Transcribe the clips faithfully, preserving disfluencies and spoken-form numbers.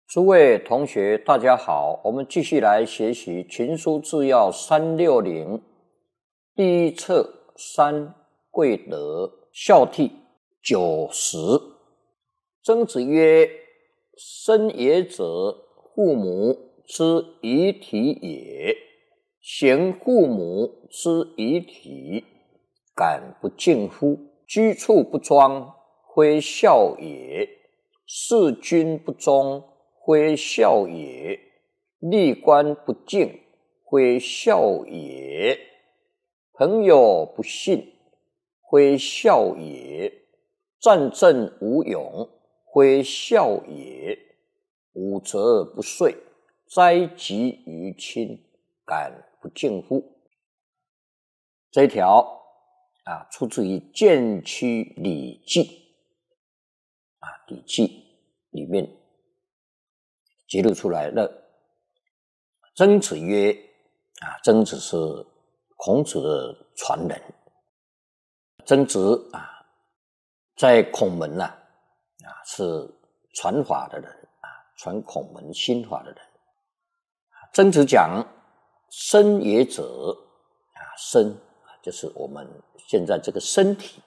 诸位同学，大家好，我们继续来学习《群书治要》三六零第一册三贵德孝悌九十。曾子曰：生也者，父母之遗体也。行父母之遗体，敢不敬乎？居处不庄，非孝也；事君不忠，非孝也；立官不敬，非孝也；朋友不信，非孝也；战阵无勇，非孝也；五则不遂，灾及于亲，敢不敬乎？这一条啊，出自于《荐区礼记》啊，《礼记》里面揭露出来了。曾子曰：啊，曾子是孔子的传人。曾子啊，在孔门呐、啊，啊是传法的人啊，传孔门心法的人。曾子讲：生也者，啊，生就是我们现在这个身体，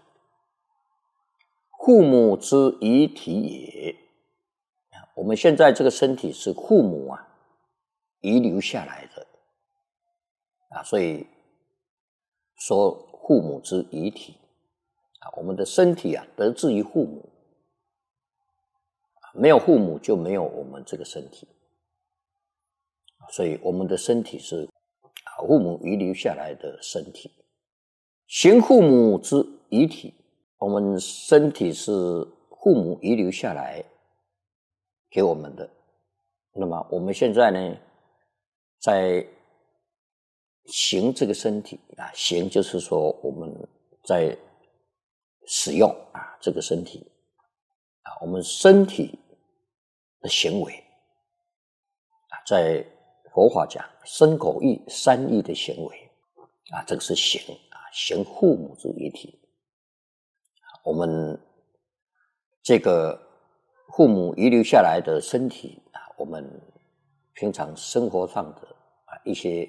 父母之遗体也。我们现在这个身体是父母啊遗留下来的啊，所以说父母之遗体啊，我们的身体啊得自于父母，没有父母就没有我们这个身体，所以我们的身体是啊父母遗留下来的身体。行父母之遗体，我们身体是父母遗留下来给我们的。那么我们现在呢，在行这个身体啊，行就是说我们在使用啊这个身体啊，我们身体的行为啊，在佛法讲身口意三意的行为啊，这个是行啊，行父母之遗体。我们这个父母遗留下来的身体啊，我们平常生活上的啊一些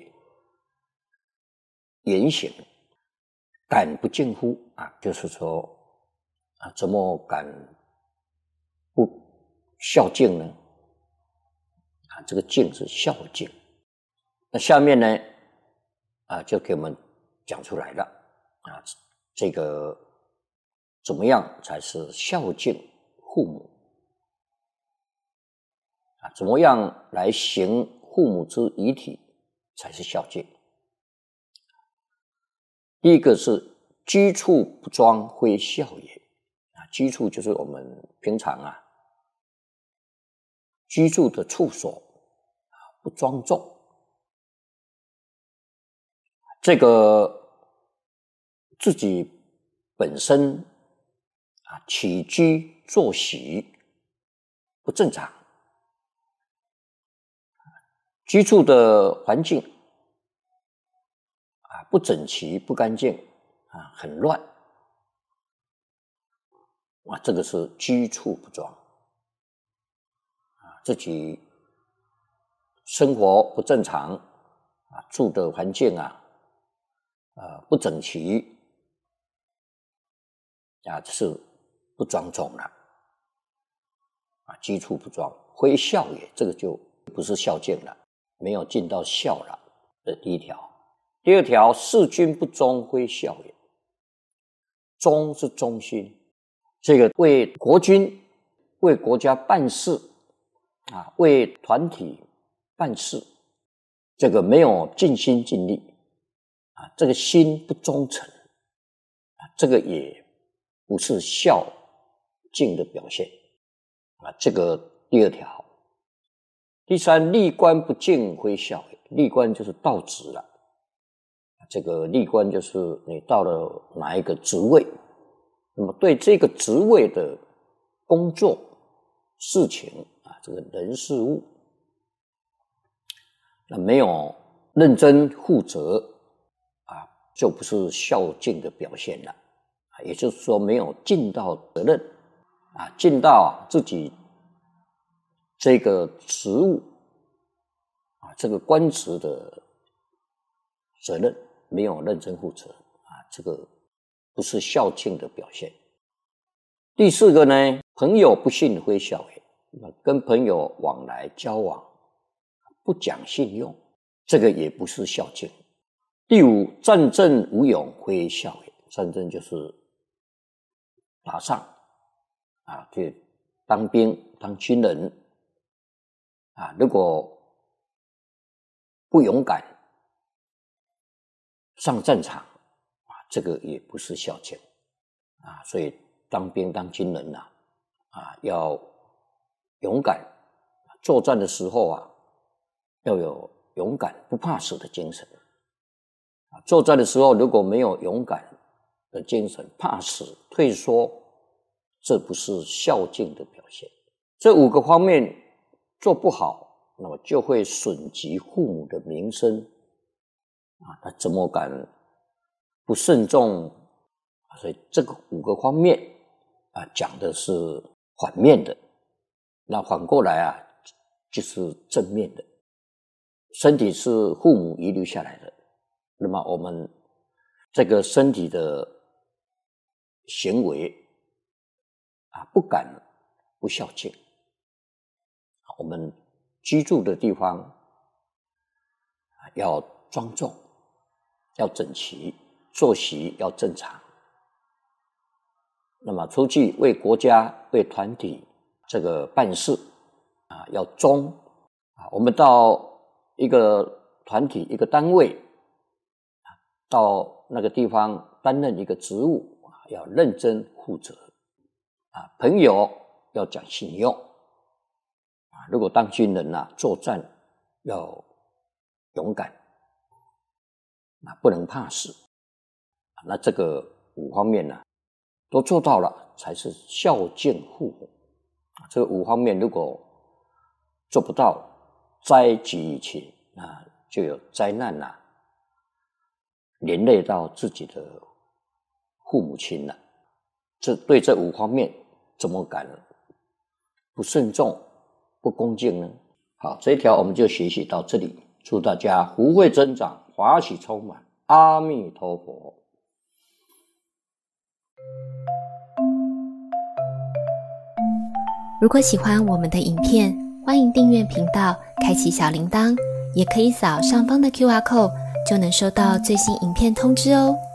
言行，敢不敬乎？啊，就是说啊，怎么敢不孝敬呢？啊，这个敬是孝敬。那下面呢，啊，就给我们讲出来了啊，这个怎么样才是孝敬父母？啊，怎么样来行父母之遗体才是孝敬？第一个是居处不庄，非孝也。啊，居处就是我们平常啊居住的处所啊不庄重。这个自己本身啊起居作息不正常，居住的环境啊不整齐不干净啊，很乱啊，这个是居处不庄啊，自己生活不正常啊，住的环境啊呃不整齐啊，是不庄重了啊，居处不庄，非孝也，这个就不是孝敬了，没有尽到孝了。这第一条。第二条，事君不忠，非孝也。忠是忠心，这个为国君、为国家办事啊，为团体办事，这个没有尽心尽力啊，这个心不忠诚啊，这个也不是孝敬的表现啊，这个第二条。第三，立官不敬，非孝也。立官就是到职了，这个立官就是你到了哪一个职位，那么对这个职位的工作事情啊，这个人事物，那没有认真负责啊，就不是孝敬的表现了啊，也就是说没有尽到责任啊，尽到自己这个职务啊，这个官职的责任没有认真负责啊，这个不是孝敬的表现。第四个呢，朋友不信非孝也，跟朋友往来交往不讲信用，这个也不是孝敬。第五，战阵无勇非孝也，战争就是打仗啊，就当兵当军人啊，如果不勇敢上战场啊，这个也不是孝敬啊。所以当兵当军人呐、啊，啊要勇敢，作战的时候啊要有勇敢不怕死的精神啊。作战的时候如果没有勇敢的精神，怕死退缩，这不是孝敬的表现。这五个方面做不好，那么就会损及父母的名声啊，他怎么敢不慎重？所以这个五个方面啊，讲的是反面的，那反过来啊，就是正面的。身体是父母遗留下来的，那么我们这个身体的行为啊，不敢不孝敬。我们居住的地方要庄重，要整齐，作息要正常。那么出去为国家为团体这个办事啊，要忠啊。我们到一个团体一个单位到那个地方担任一个职务啊，要认真负责啊。朋友要讲信用啊。如果当军人啊，作战要勇敢啊，不能怕死。那这个五方面呢、啊，都做到了，才是孝敬父母。这个五方面如果做不到，灾及于亲，那就有灾难啊，连累到自己的父母亲了。这对这五方面怎么敢不慎重、不恭敬呢？好，这一条我们就学习到这里。祝大家福慧增长，法喜充满。阿弥陀佛。 如果喜欢我们的影片，欢迎订阅频道，开启小铃铛，也可以扫上方的 Q R code， 就能收到最新影片通知哦。